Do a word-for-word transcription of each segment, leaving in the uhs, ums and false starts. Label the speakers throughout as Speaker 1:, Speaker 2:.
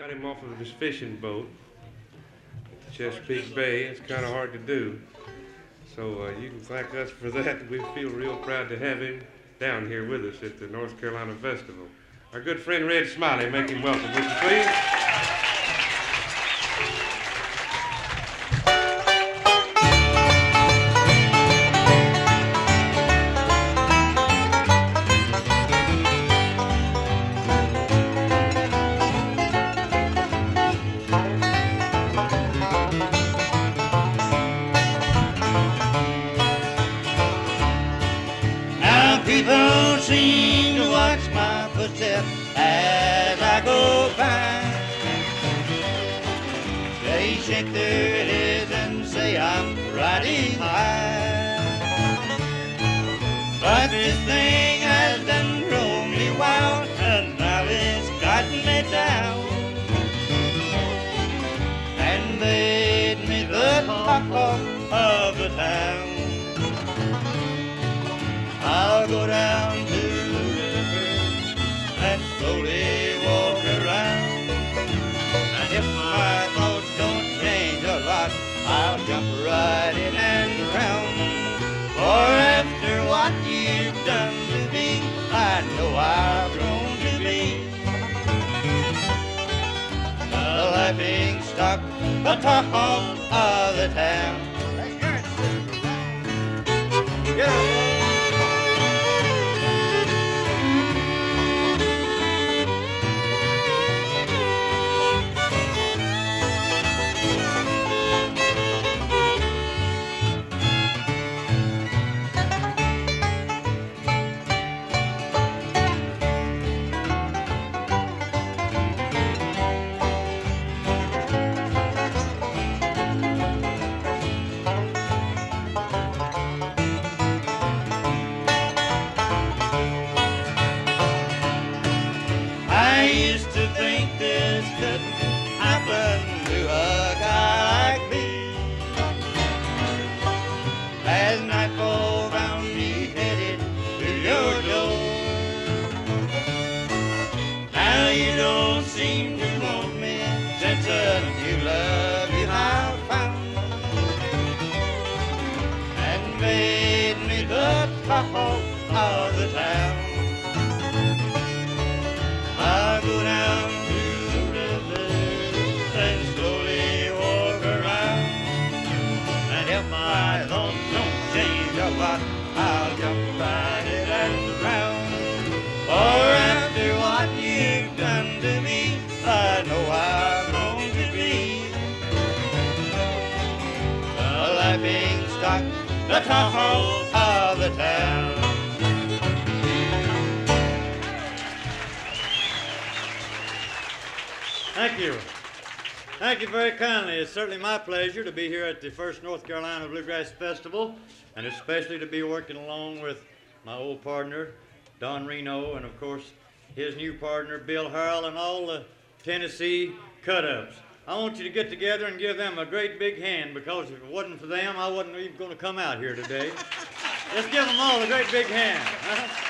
Speaker 1: got him off of his fishing boat at the Chesapeake Bay. It's kind of hard to do. So uh, you can thank us for that. We feel real proud to have him down here with us at the North Carolina Festival. Our good friend Red Smiley, make him welcome, would you please?
Speaker 2: People seem to watch my footsteps as I go by. They shake their heads and say I'm riding high. But this thing has done grown me wild, and now it's got me down and made me the talk of the town. I'll go down to the river and slowly walk around. And if my thoughts don't change a lot, I'll jump right in and around. For after what you've done to me, I know I've grown to be the laughing stock, the talk of the town. Yeah. Of the town. I go down to the river and slowly walk around. And if my thoughts don't change a lot, I'll jump right in and around. For after what you've done to me, I know I've grown to be a laughing stock, the talk of the town.
Speaker 3: Thank you. Thank you very kindly. It's certainly my pleasure to be here at the first North Carolina Bluegrass Festival, and especially to be working along with my old partner, Don Reno, and of course, his new partner, Bill Harrell, and all the Tennessee cut-ups. I want you to get together and give them a great big hand, because if it wasn't for them, I wasn't even going to come out here today. Let's give them all a great big hand. Huh?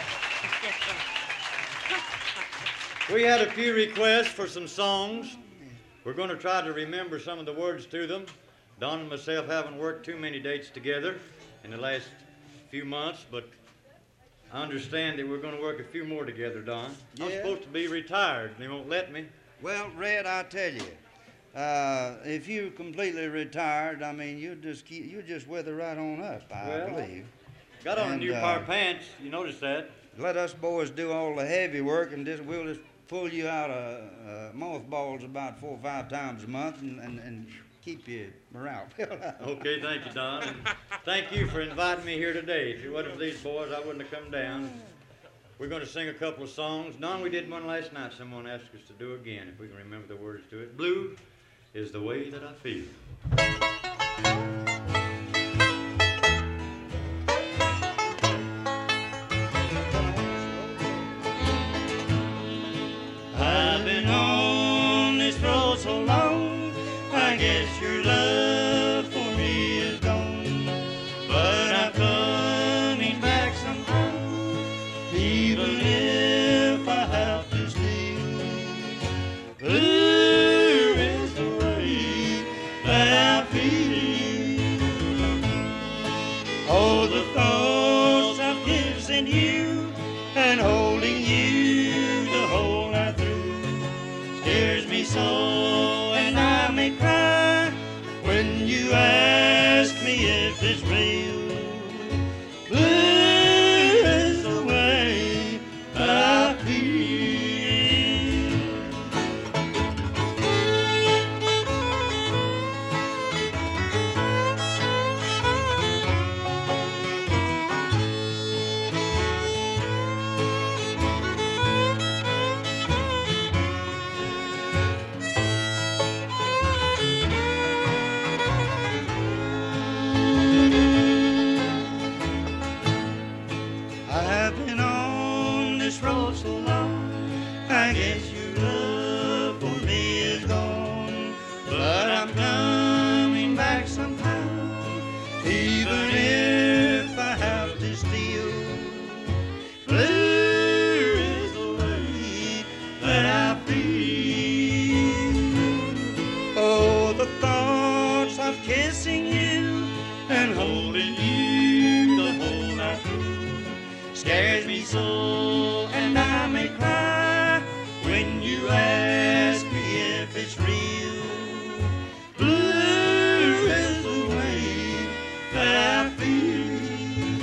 Speaker 3: We had a few requests for some songs. We're going to try to remember some of the words to them. Don and myself haven't worked too many dates together in the last few months, but I understand that we're going to work a few more together, Don.
Speaker 2: Yeah.
Speaker 3: I'm supposed to be retired. They won't let me.
Speaker 2: Well, Red, I tell you, uh, if you completely retired, I mean, you just keep, you just weather right on up, I
Speaker 3: well,
Speaker 2: believe.
Speaker 3: Got on
Speaker 2: and,
Speaker 3: a new
Speaker 2: uh,
Speaker 3: pair of pants. You noticed that?
Speaker 2: Let us boys do all the heavy work, and just we'll just pull you out of uh, mothballs about four or five times a month, and, and, and keep your morale.
Speaker 3: Okay, thank you, Don. And thank you for inviting me here today. If it wasn't for these boys, I wouldn't have come down. We're going to sing a couple of songs. Don, we did one last night. Someone asked us to do again, if we can remember the words to it. Blue is the way that I feel.
Speaker 2: I've been on this road so long, I guess your love for me is gone. But I'm coming back somehow, even if I have to stay. Ooh, scares me so, and I may cry when you ask me if it's real. Blue is the way I feel. I've been on this road so long, I guess your love for me is gone. But I'm coming back somehow, even if I have to steal. Blue is the way that I feel. Oh, the thoughts of kissing you and holding you the whole night through scares me so, and I may cry when you ask me if it's real. Blue is the way that I feel.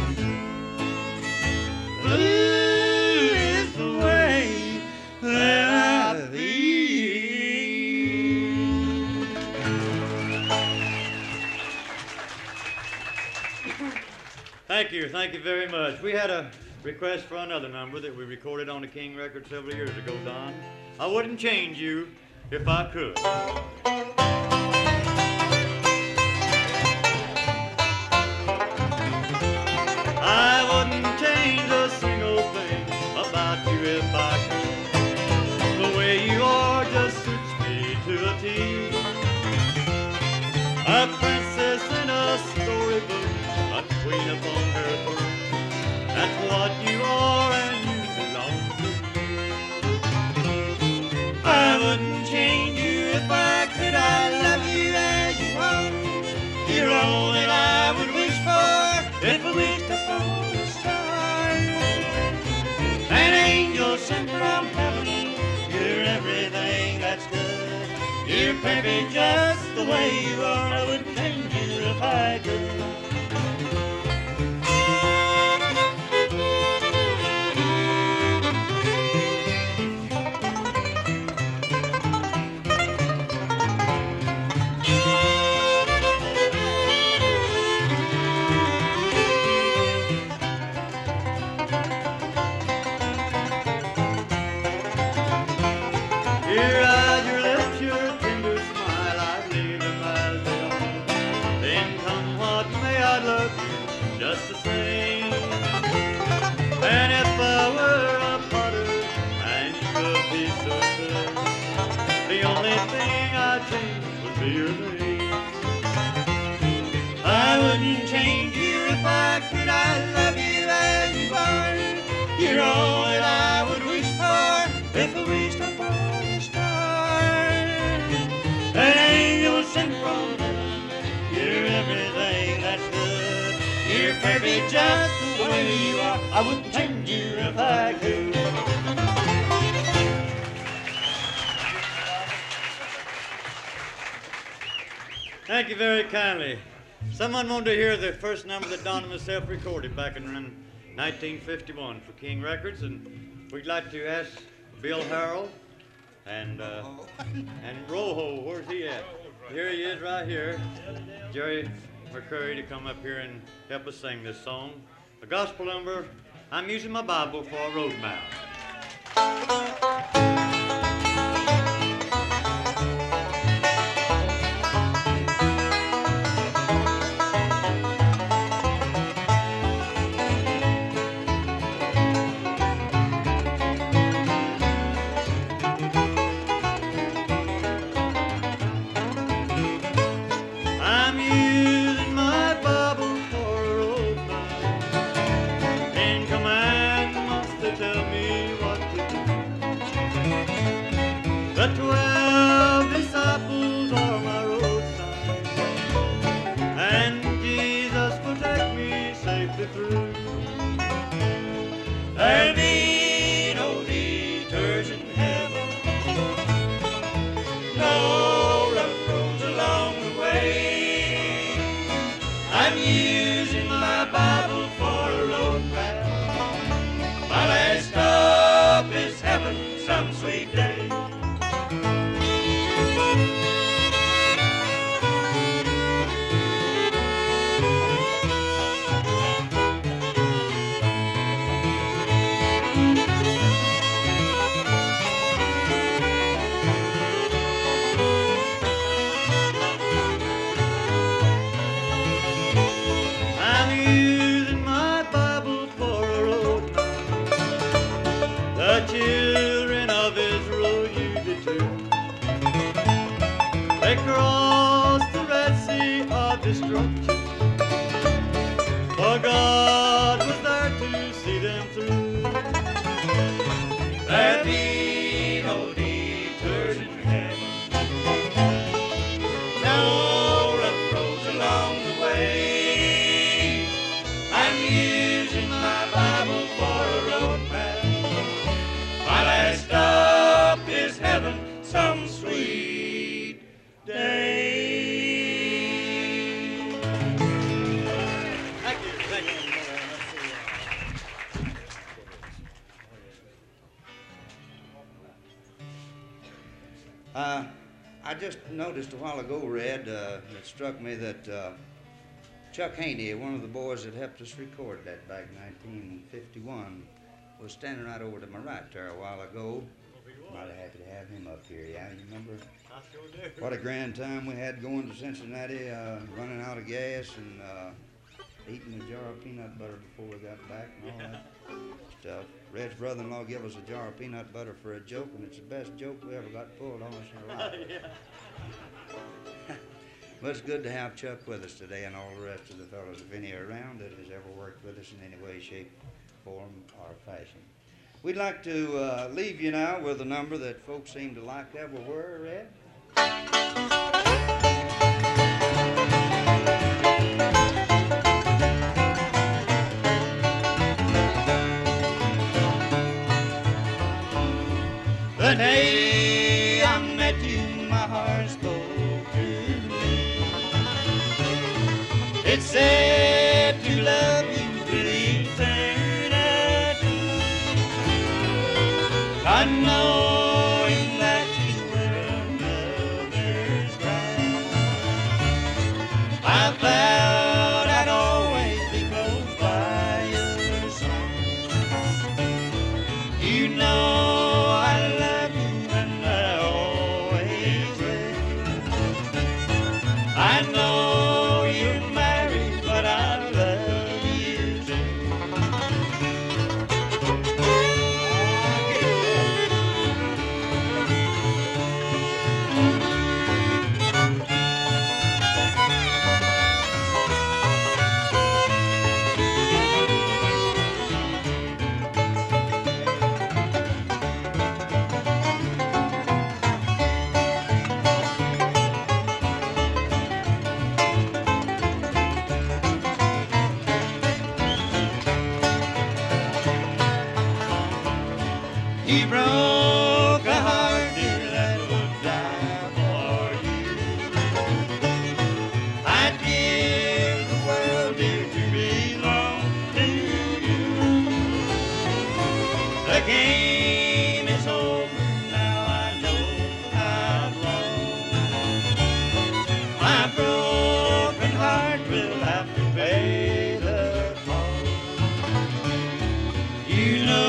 Speaker 2: Blue is the way that I feel.
Speaker 3: Thank you, thank you very much. We had a request for another number that we recorded on the King record several years ago, Don. I wouldn't change you if I could. I wouldn't change a single thing about you if I could. The way you are just suits me to a T. A princess in a storybook, a queen upon her throne. That's what you are and you belong to me. I wouldn't change you if I could. I love you as you are. You're all that I would wish for if I wished upon a star. An angel sent from heaven. You're everything that's good. You're perfect just the way you are. I wouldn't change you if I could. Your eyes, your lips, your tender smile, I'd leave them as they are. Then come what may, I'd love you just the same. And if I were a potter and you could be so good, the only thing I'd change would be your name. I wouldn't change you if I could. I love you as you are. You're all that I would wish for if I wished upon a star. An angel sent from heaven. You're everything that's good. You're perfect just the way you are. I wouldn't change you if I could. Thank you very kindly. Someone wanted to hear the first number that Don and myself recorded back in around nineteen fifty-one for King Records, and we'd like to ask Bill Harrell and uh, and Rojo, where's he at? Here he is right here. Jerry McCurry to come up here and help us sing this song. The gospel number, I'm using my Bible for a road map. I'm using my Bible for a road map. Ten commandments to tell me what to do.
Speaker 4: Uh, I just noticed a while ago, Red, uh, it struck me that uh, Chuck Haney, one of the boys that helped us record that back in nineteen fifty-one, was standing right over to my right there a while ago. Mighty happy to have him up here, yeah, you remember?
Speaker 3: I sure do.
Speaker 4: What a grand time we had going to Cincinnati, uh, running out of gas and uh, eating a jar of peanut butter before we got back and all that stuff. Red's brother-in-law gave us a jar of peanut butter for a joke, and it's the best joke we ever got pulled on us in our life.
Speaker 3: Yeah.
Speaker 4: But it's good to have Chuck with us today and all the rest of the fellows, if any are around, that has ever worked with us in any way, shape, form, or fashion. We'd like to uh, leave you now with a number that folks seem to like everywhere, Red.
Speaker 2: The day I met you, my heart spoke to me. It said to love you till eternity. I know that you were another's bride. I vowed I'd always be close by your side. You know I know you're married, but I love you too. You broke a heart, dear, that would die for you. I'd give the world, dear, to belong to you. The game is over, now I know I've lost. My broken heart will have to pay the cost. You know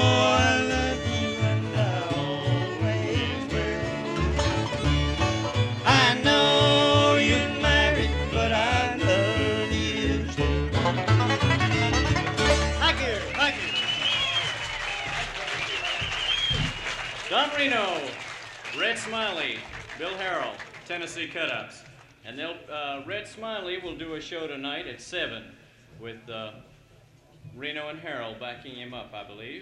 Speaker 5: Don Reno, Red Smiley, Bill Harrell, Tennessee Cut-Ups. And they'll, uh, Red Smiley will do a show tonight at seven with uh, Reno and Harrell backing him up, I believe.